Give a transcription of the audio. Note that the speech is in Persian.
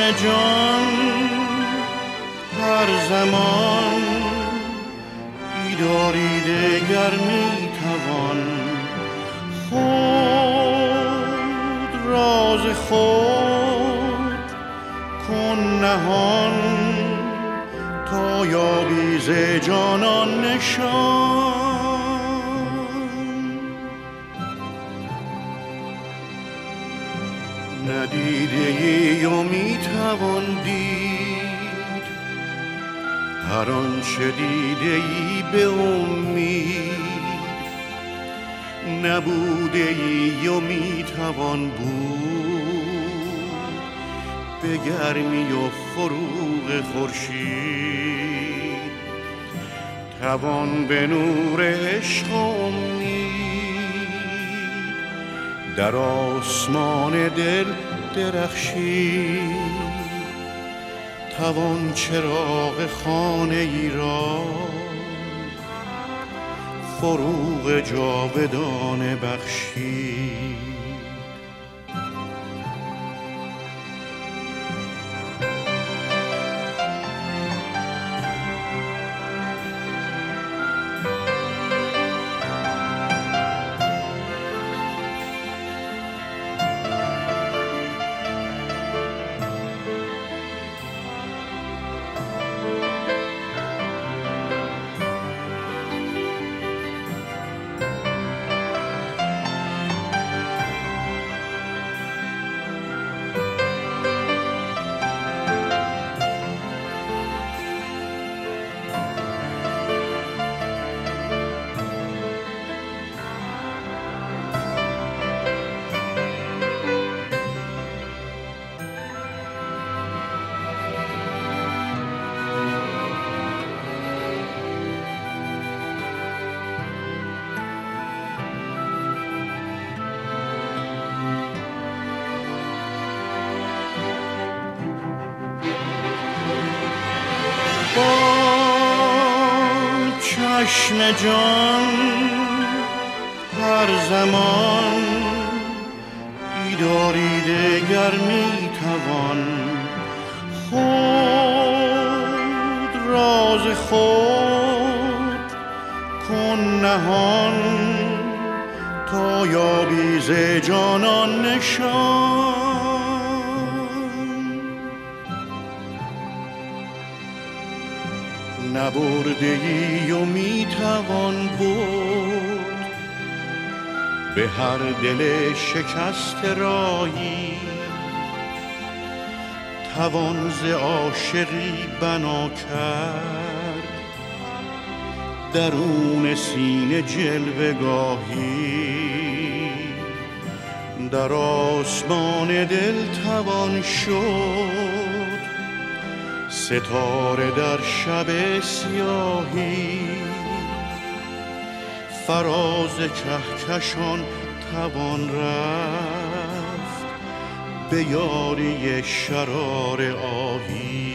جان هر زمان دیداری دگر میتوان خود راز خود کن نهان تا یابی ز جانان نشان. ندیده ای و میتوان دید هر آنچه دیده ای به امید، نبوده ای و میتوان بود به گرمی و فروغ خورشید. توان به نور عشق و امید در آسمان دل درخشید. توان چراغ خانه ای را فروغ جاودانه بخشید. چشم جان هر زمان دیداری دگر میتوان خود راز خود کن نهان تا یابی ز جانان نشان. نبرده ای و میتوان برد به هر دل شکست رایی. توان ز عاشقی بنا کرد درون سینه جلوه گاهی. در آسمان دل توان شد ستاره در شب سیاهی. فراز کهکشان توان رفت به یاری شرار آهی.